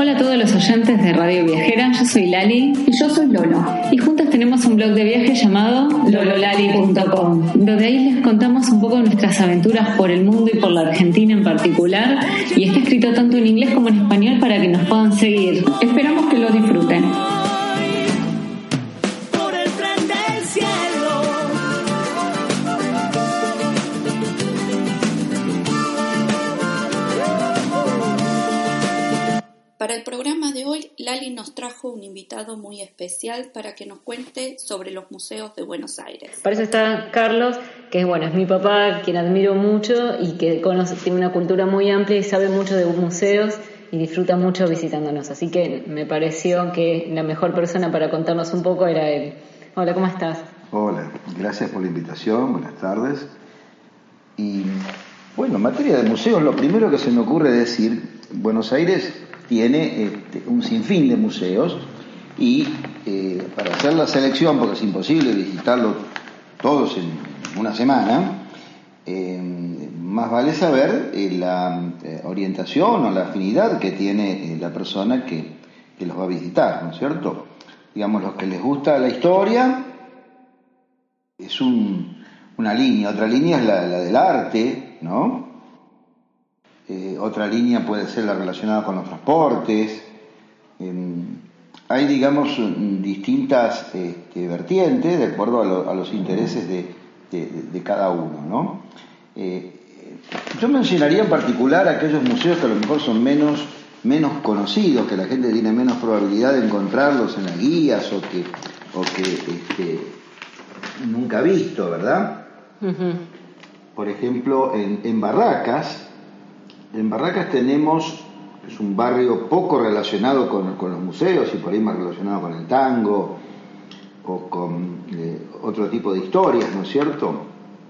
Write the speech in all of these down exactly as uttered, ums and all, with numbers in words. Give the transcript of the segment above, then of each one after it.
Hola a todos los oyentes de Radio Viajera, yo soy Lali y yo soy Lolo. Y juntas tenemos un blog de viaje llamado lololali punto com, donde ahí les contamos un poco nuestras aventuras por el mundo y por la Argentina en particular, y está escrito tanto en inglés como en español para que nos puedan seguir. Esperamos que lo disfruten. Para el programa de hoy, Lali nos trajo un invitado muy especial para que nos cuente sobre los museos de Buenos Aires. Para eso está Carlos, que bueno, es mi papá, quien admiro mucho y que conoce, tiene una cultura muy amplia y sabe mucho de museos y disfruta mucho visitándonos. Así que me pareció que la mejor persona para contarnos un poco era él. Hola, ¿cómo estás? Hola, gracias por la invitación, buenas tardes. Y bueno, en materia de museos, lo primero que se me ocurre decir, Buenos Aires tiene este, un sinfín de museos y eh, para hacer la selección, porque es imposible visitarlos todos en una semana, eh, más vale saber eh, la eh, orientación o la afinidad que tiene eh, la persona que, que los va a visitar, ¿no es cierto? Digamos, los que les gusta la historia es un, una línea, otra línea es la, la del arte, ¿no? Eh, otra línea puede ser la relacionada con los transportes. Eh, hay, digamos, distintas este, vertientes de acuerdo a, lo, a los intereses de, de, de cada uno, ¿no? Eh, yo mencionaría en particular aquellos museos que a lo mejor son menos, menos conocidos, que la gente tiene menos probabilidad de encontrarlos en las guías o que, o que este, nunca ha visto, ¿verdad? Uh-huh. Por ejemplo, en, en Barracas, En Barracas tenemos, es un barrio poco relacionado con, con los museos y por ahí más relacionado con el tango o con eh, otro tipo de historias, ¿no es cierto?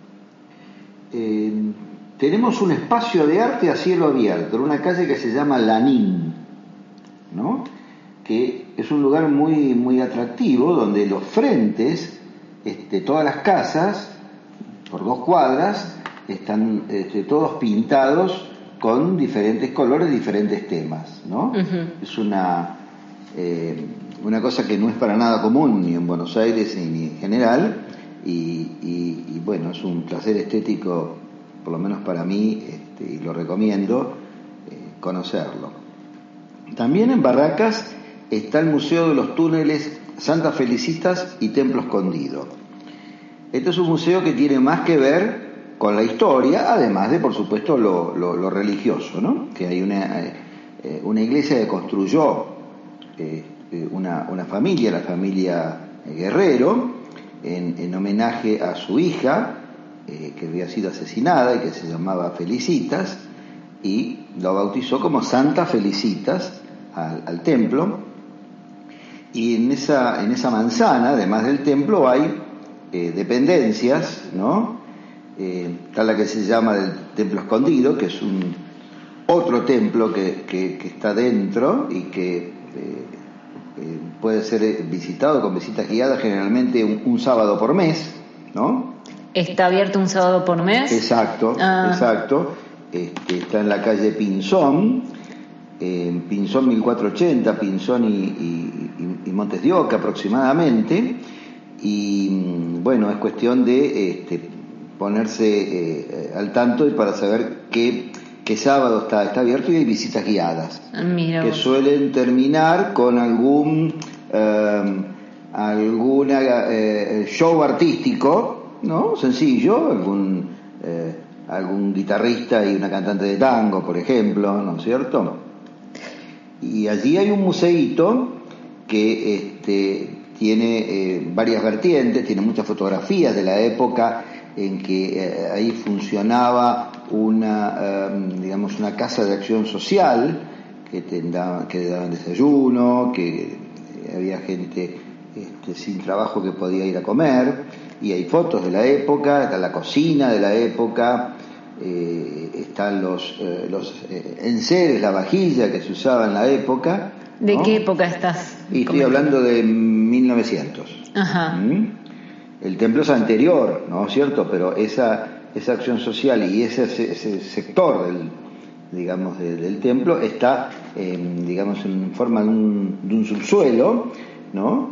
Eh, tenemos un espacio de arte a cielo abierto, en una calle que se llama Lanín, ¿no? Que es un lugar muy, muy atractivo, donde los frentes, este, todas las casas, por dos cuadras, están este, todos pintados con diferentes colores, diferentes temas, ¿no? Uh-huh. Es una eh, una cosa que no es para nada común ni en Buenos Aires ni en general y, y, y bueno, es un placer estético, por lo menos para mí, este, y lo recomiendo eh, conocerlo. También en Barracas está el Museo de los Túneles Santa Felicitas y Templo Escondido. Este es un museo que tiene más que ver con la historia, además de, por supuesto, lo, lo, lo religioso, ¿no? Que hay una, eh, una iglesia que construyó eh, una, una familia, la familia Guerrero, en, en homenaje a su hija, eh, que había sido asesinada y que se llamaba Felicitas, y lo bautizó como Santa Felicitas al, al templo. Y en esa, en esa manzana, además del templo, hay eh, dependencias, ¿no? Eh, está la que se llama del Templo Escondido, que es un otro templo que, que, que está dentro y que eh, eh, puede ser visitado con visitas guiadas generalmente un, un sábado por mes, ¿no? ¿Está abierto un sábado por mes? Exacto, ah. exacto. Este, está en la calle Pinzón, eh, Pinzón mil cuatrocientos ochenta, Pinzón y, y, y Montes de Oca aproximadamente, y bueno, es cuestión de este, ponerse eh, al tanto y para saber qué, qué sábado está, está abierto, y hay visitas guiadas. Mira que vos. Suelen terminar con algún eh, alguna eh, show artístico, ¿no? Sencillo, algún eh, algún guitarrista y una cantante de tango, por ejemplo, ¿no es cierto? Y allí hay un museíto que este, tiene eh, varias vertientes, tiene muchas fotografías de la época en que eh, ahí funcionaba una, eh, digamos, una casa de acción social, que te daban, que daban desayuno, que eh, había gente este, sin trabajo que podía ir a comer, y hay fotos de la época, está la cocina de la época, eh, están los, eh, los eh, enseres, la vajilla que se usaba en la época. ¿De ¿no? qué época estás? Y estoy hablando de mil novecientos. Ajá. ¿Mm? El templo es anterior, ¿no es cierto? Pero esa, esa acción social y ese, ese sector del, digamos, de, del templo está eh, digamos, en forma de un, de un subsuelo, ¿no?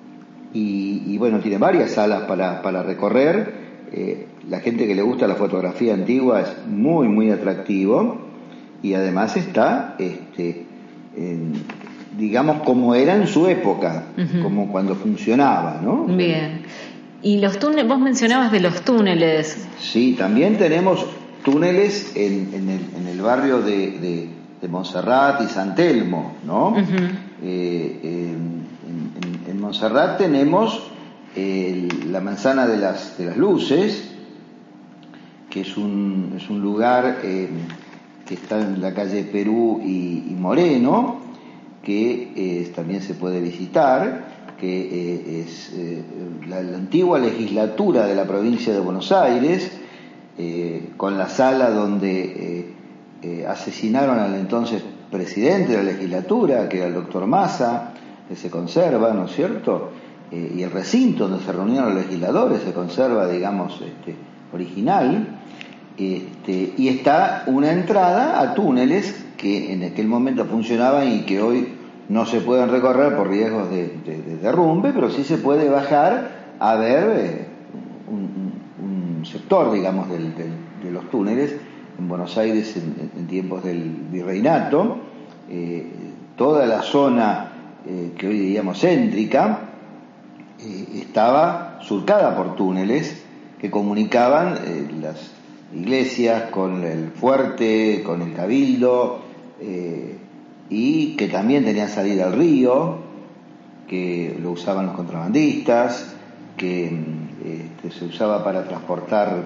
Y, y bueno, tiene varias salas para, para recorrer. Eh, la gente que le gusta la fotografía antigua es muy, muy atractivo, y además está, este, en, digamos, como era en su época, uh-huh. como cuando funcionaba, ¿no? Bien. Y los túneles, vos mencionabas de los túneles. Sí, también tenemos túneles en, en, el, en el barrio de, de, de Montserrat y San Telmo, ¿no? Uh-huh. Eh, eh, en, en, en Montserrat tenemos eh, la manzana de las, de las luces, que es un, es un lugar eh, que está en la calle Perú y, y Moreno, que eh, también se puede visitar, que eh, es eh, la, la antigua legislatura de la provincia de Buenos Aires, eh, con la sala donde eh, eh, asesinaron al entonces presidente de la legislatura, que era el doctor Massa, que se conserva, ¿no es cierto? Eh, y el recinto donde se reunían los legisladores se conserva, digamos, este, original. Este, y está una entrada a túneles que en aquel momento funcionaban y que hoy no se pueden recorrer por riesgos de, de, de derrumbe, pero sí se puede bajar a ver eh, un, un sector, digamos, del, del, de los túneles en Buenos Aires en, en tiempos del virreinato. Eh, toda la zona eh, que hoy diríamos céntrica eh, estaba surcada por túneles que comunicaban eh, las iglesias con el fuerte, con el cabildo, eh, y que también tenían salida al río, que lo usaban los contrabandistas, que este, se usaba para transportar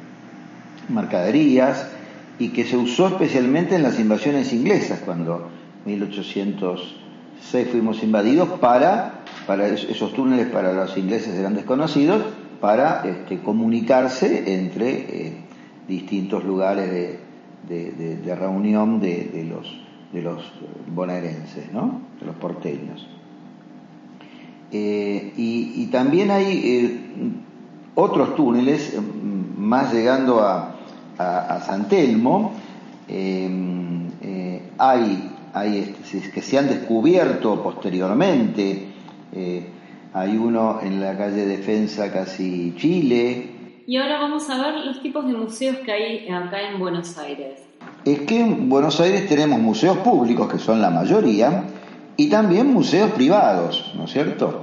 mercaderías, y que se usó especialmente en las invasiones inglesas, cuando en mil ochocientos seis fuimos invadidos, para, para esos túneles para los ingleses eran desconocidos, para este, comunicarse entre eh, distintos lugares de, de, de, de reunión de, de los de los bonaerenses, ¿no? De los porteños. Eh, y, y también hay eh, otros túneles, eh, más llegando a, a, a San Telmo, eh, eh, hay, hay este, que se han descubierto posteriormente. Eh, hay uno en la calle Defensa, casi Chile. Y ahora vamos a ver los tipos de museos que hay acá en Buenos Aires. Es que en Buenos Aires tenemos museos públicos, que son la mayoría, y también museos privados, ¿no es cierto?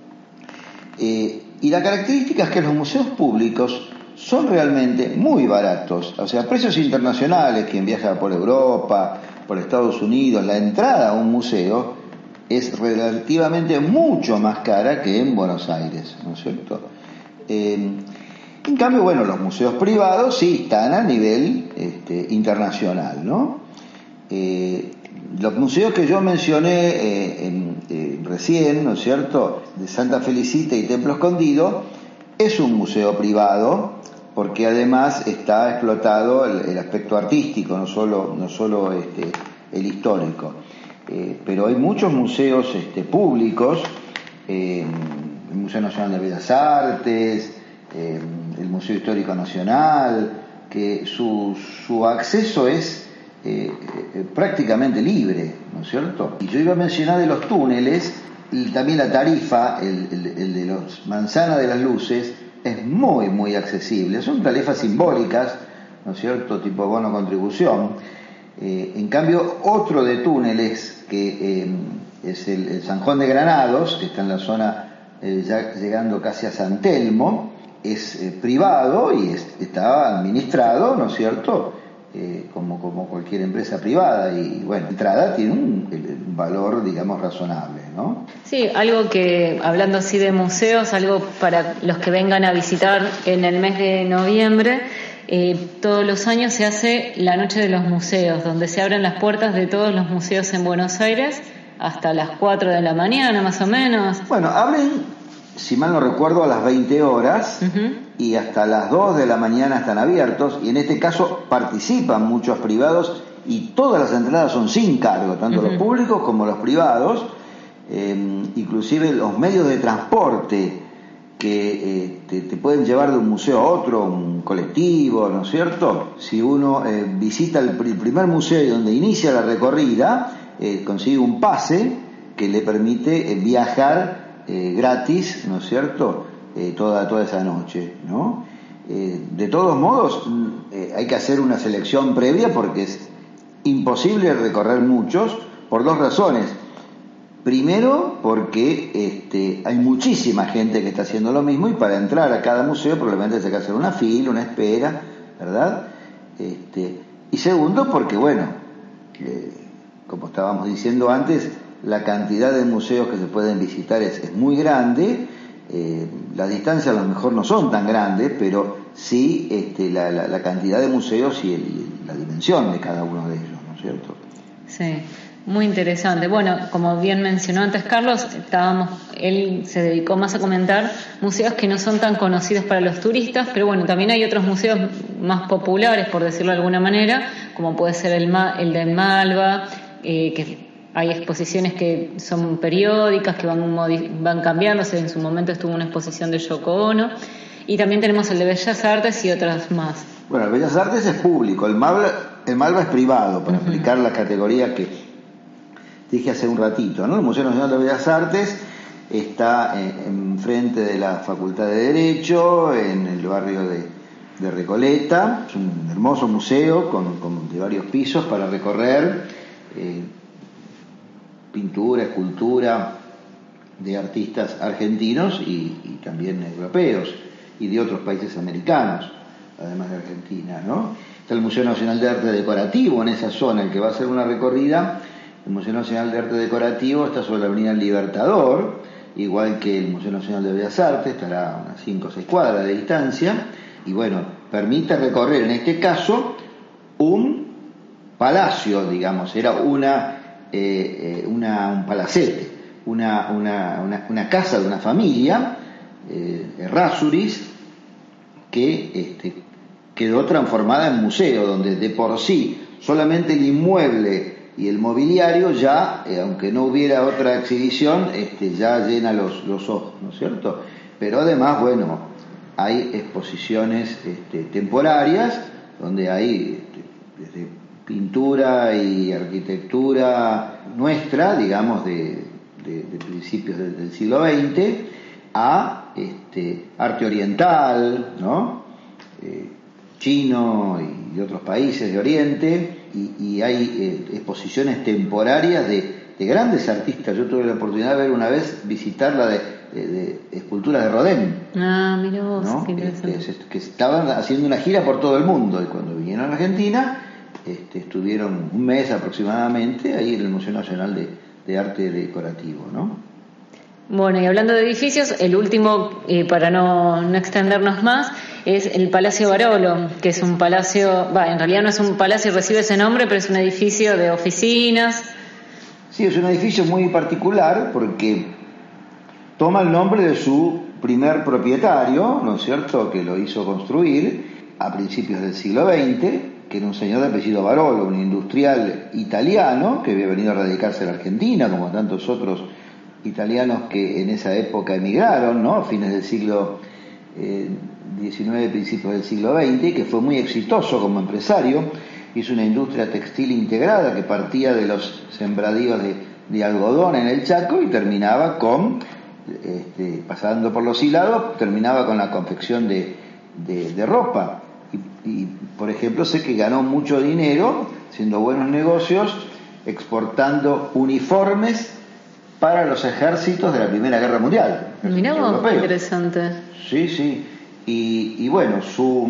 Eh, y la característica es que los museos públicos son realmente muy baratos, o sea, precios internacionales. Quien viaja por Europa, por Estados Unidos, la entrada a un museo es relativamente mucho más cara que en Buenos Aires, ¿no es cierto? Eh, En cambio, bueno, los museos privados sí están a nivel este, internacional, ¿no? Eh, los museos que yo mencioné eh, en, eh, recién, ¿no es cierto?, de Santa Felicita y Templo Escondido, es un museo privado, porque además está explotado el, el aspecto artístico, no solo, no solo este, el histórico. Eh, pero hay muchos museos este, públicos, eh, el Museo Nacional de Bellas Artes, eh, el Museo Histórico Nacional, que su, su acceso es eh, eh, prácticamente libre, ¿no es cierto? Y yo iba a mencionar de los túneles, y también la tarifa, el, el, el de los Manzana de las Luces, es muy, muy accesible. Son tarifas simbólicas, ¿no es cierto?, tipo bono contribución. Eh, en cambio, otro de túneles, que eh, es el, el San Juan de Granados, que está en la zona, eh, ya llegando casi a San Telmo, es eh, privado y es, está administrado, ¿no es cierto?, eh, como, como cualquier empresa privada, y bueno, la entrada tiene un, un valor, digamos, razonable, ¿no? Sí, algo que, hablando así de museos, algo para los que vengan a visitar en el mes de noviembre, eh, todos los años se hace la Noche de los Museos, donde se abren las puertas de todos los museos en Buenos Aires hasta las cuatro de la mañana, más o menos. Bueno, abren, si mal no recuerdo, a las veinte horas, uh-huh. y hasta las dos de la mañana están abiertos, y en este caso participan muchos privados, y todas las entradas son sin cargo, tanto uh-huh. los públicos como los privados, eh, inclusive los medios de transporte que eh, te, te pueden llevar de un museo a otro, un colectivo, ¿no es cierto? Si uno eh, visita el, pr- el primer museo donde inicia la recorrida, eh, consigue un pase que le permite eh, viajar eh, gratis, ¿no es cierto?, eh, toda, toda esa noche, ¿no? Eh, de todos modos, eh, hay que hacer una selección previa porque es imposible recorrer muchos por dos razones. Primero, porque este, hay muchísima gente que está haciendo lo mismo y para entrar a cada museo probablemente hay que hacer una fila, una espera, ¿verdad? Este, y segundo, porque bueno, eh, como estábamos diciendo antes, la cantidad de museos que se pueden visitar es, es muy grande. Eh, las distancias a lo mejor no son tan grandes, pero sí este, la, la, la cantidad de museos y, el, y la dimensión de cada uno de ellos, ¿no es cierto? Sí. Muy interesante. Bueno, como bien mencionó antes Carlos, estábamos, él se dedicó más a comentar museos que no son tan conocidos para los turistas, pero bueno, también hay otros museos más populares, por decirlo de alguna manera, como puede ser el, el de Malva, eh, que hay exposiciones que son periódicas, que van, van cambiándose. En su momento estuvo una exposición de Yoko Ono, y también tenemos el de Bellas Artes y otras más. Bueno, el Bellas Artes es público, el Malva, el Malva es privado, para uh-huh. explicar las categorías que dije hace un ratito, ¿no? El Museo Nacional de Bellas Artes está enfrente de la Facultad de Derecho, en el barrio de, de Recoleta. Es un hermoso museo con, con de varios pisos para recorrer, eh, pintura, escultura de artistas argentinos y, y también europeos y de otros países americanos, además de Argentina, ¿no? Está el Museo Nacional de Arte Decorativo en esa zona, el que va a hacer una recorrida. El Museo Nacional de Arte Decorativo está sobre la avenida Libertador, igual que el Museo Nacional de Bellas Artes, estará a unas cinco o seis cuadras de distancia, y bueno, permite recorrer en este caso un palacio, digamos, era una, eh, eh, una un palacete, una, una, una, una casa de una familia, eh, Errázuriz, que este, quedó transformada en museo, donde de por sí solamente el inmueble y el mobiliario ya, eh, aunque no hubiera otra exhibición, este, ya llena los, los ojos, ¿no es cierto? Pero además, bueno, hay exposiciones este, temporarias, donde hay este, desde pintura y arquitectura nuestra, digamos, de, de, de principios del, del siglo veinte, a este, arte oriental, ¿no? Eh, chino y de otros países de Oriente, y, y hay eh, exposiciones temporarias de, de grandes artistas. Yo tuve la oportunidad de ver una vez, visitar la de, de, de esculturas de Rodin. Ah, mira vos, ¿no? Qué interesante. Este, que estaban haciendo una gira por todo el mundo, y cuando vinieron a Argentina este, estuvieron un mes aproximadamente ahí en el Museo Nacional de, de Arte Decorativo, ¿no? Bueno, y hablando de edificios, el último, eh, para no, no extendernos más, es el Palacio Barolo, que es un palacio, va, en realidad no es un palacio, recibe ese nombre, pero es un edificio de oficinas. Sí, es un edificio muy particular porque toma el nombre de su primer propietario, ¿no es cierto?, que lo hizo construir a principios del siglo veinte, que era un señor de apellido Barolo, un industrial italiano que había venido a radicarse en la Argentina, como tantos otros italianos que en esa época emigraron, ¿no?, a fines del siglo eh, diecinueve, principios del siglo veinte, y que fue muy exitoso como empresario. Hizo una industria textil integrada que partía de los sembradíos de, de algodón en el Chaco y terminaba con, este, pasando por los hilados, terminaba con la confección de, de, de ropa. Y, y, por ejemplo, sé que ganó mucho dinero haciendo buenos negocios, exportando uniformes para los ejércitos de la Primera Guerra Mundial. Mirá vos, qué interesante. Sí, sí. Y, y bueno, su,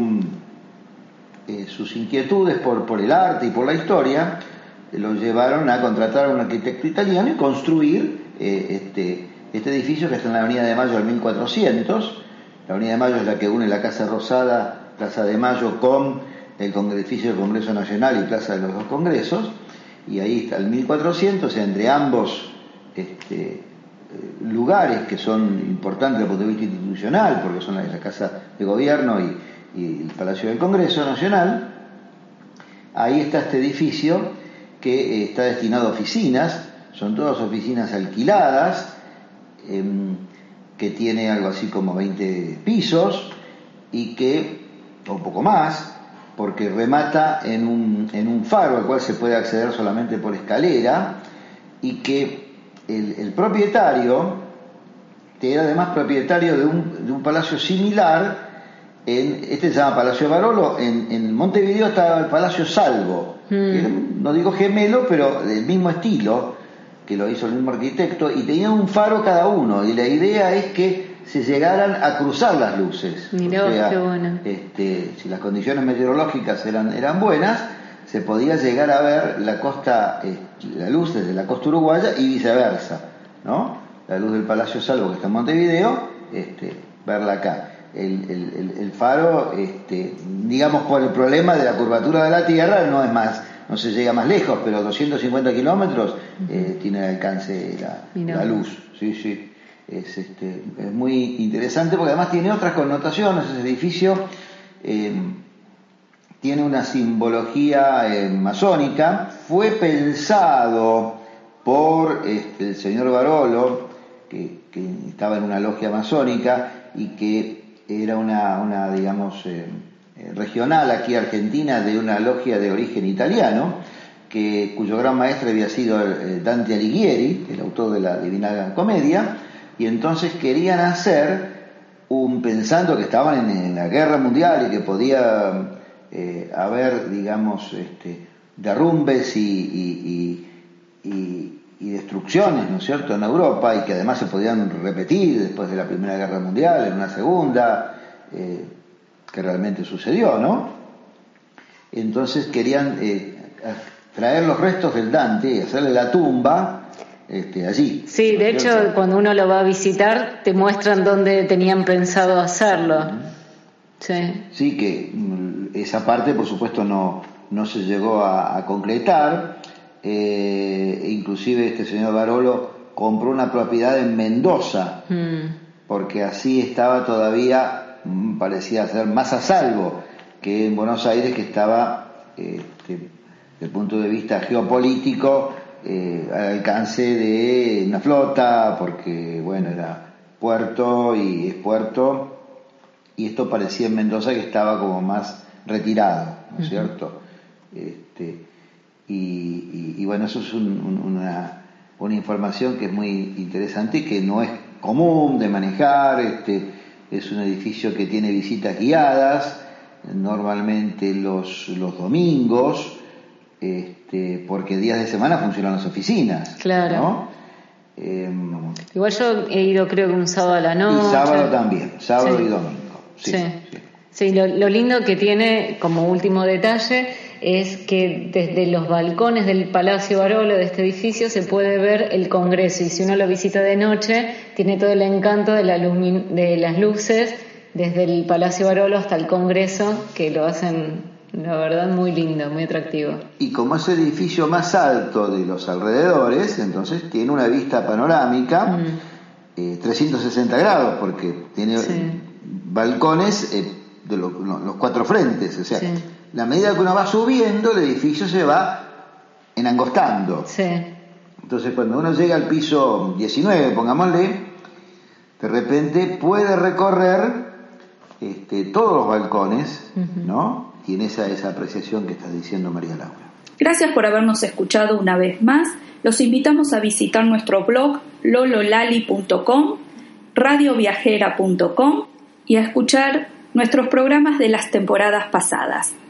eh, sus inquietudes por, por el arte y por la historia eh, lo llevaron a contratar a un arquitecto italiano y construir eh, este, este edificio que está en la Avenida de Mayo al mil cuatrocientos. La Avenida de Mayo es la que une la Casa Rosada, Plaza de Mayo, con el edificio del Congreso Nacional y Plaza de los Dos Congresos. Y ahí está el mil cuatrocientos, o sea, entre ambos este, lugares que son importantes desde el punto de vista institucional, porque son la, la Casa de Gobierno y, y el Palacio del Congreso Nacional. Ahí está este edificio que eh, está destinado a oficinas, son todas oficinas alquiladas, eh, que tiene algo así como veinte pisos y que, o un poco más, porque remata en un, en un faro al cual se puede acceder solamente por escalera, y que el, el propietario era además propietario de un, de un palacio similar, en, este se llama Palacio Barolo, en, en Montevideo estaba el Palacio Salvo, mm. que era, no digo gemelo, pero del mismo estilo, que lo hizo el mismo arquitecto, y tenía un faro cada uno, y la idea es que se llegaran a cruzar las luces. Mirá, o sea, qué bueno. este, si las condiciones meteorológicas eran, eran buenas, se podía llegar a ver la costa, eh, la luz desde la costa uruguaya y viceversa, ¿no? La luz del Palacio Salvo, que está en Montevideo, este, verla acá. El, el, el faro, este, digamos por el problema de la curvatura de la Tierra, no es más, no se llega más lejos, pero doscientos cincuenta kilómetros eh, tiene el alcance la, la luz. Sí, sí. Es, este, es muy interesante porque además tiene otras connotaciones. Ese edificio eh, tiene una simbología eh, masónica. Fue pensado por este, el señor Barolo, que, que estaba en una logia masónica y que era una, una digamos, eh, regional aquí argentina de una logia de origen italiano, que, cuyo gran maestro había sido eh, Dante Alighieri, el autor de la Divina Comedia, y entonces querían hacer, un pensando que estaban en, en la guerra mundial y que podía eh, haber, digamos, este, derrumbes y, y, y, y y destrucciones, ¿no es cierto?, en Europa, y que además se podían repetir después de la Primera Guerra Mundial, en una segunda, eh, que realmente sucedió, ¿no? Entonces querían eh, traer los restos del Dante y hacerle la tumba este, allí. Sí, de hecho, ¿cierto? Cuando uno lo va a visitar, te muestran dónde tenían pensado hacerlo. Uh-huh. Sí. Sí, que esa parte, por supuesto, no, no se llegó a, a concretar. Eh, inclusive este señor Barolo compró una propiedad en Mendoza, mm. porque así estaba todavía, parecía ser más a salvo que en Buenos Aires, que estaba, este, desde el punto de vista geopolítico, eh, al alcance de una flota, porque bueno, era puerto y es puerto, y esto parecía en Mendoza que estaba como más retirado, ¿no es uh-huh. cierto? Este, Y, y, y bueno, eso es un, un, una, una información que es muy interesante y que no es común de manejar. Este, es un edificio que tiene visitas guiadas, normalmente los, los domingos, este, porque días de semana funcionan las oficinas. Claro. ¿No? Eh, Igual yo he ido, creo que un sábado a la noche. Y sábado también, sábado sí. y domingo. Sí, sí. sí. sí lo, lo lindo que tiene, como último detalle, es que desde los balcones del Palacio Barolo, de este edificio, se puede ver el Congreso, y si uno lo visita de noche, tiene todo el encanto de, la lumi- de las luces desde el Palacio Barolo hasta el Congreso, que lo hacen, la verdad, muy lindo, muy atractivo. Y como es el edificio más alto de los alrededores, entonces tiene una vista panorámica mm. eh, trescientos sesenta grados, porque tiene sí. balcones eh, de lo, no, los cuatro frentes, o sea, sí. la medida que uno va subiendo, el edificio se va enangostando. Sí. Entonces, cuando uno llega al piso diecinueve, pongámosle, de repente puede recorrer este, todos los balcones, uh-huh. ¿no? Y en esa, esa apreciación que está diciendo María Laura. Gracias por habernos escuchado una vez más. Los invitamos a visitar nuestro blog lololali punto com, radioviajera punto com y a escuchar nuestros programas de las temporadas pasadas.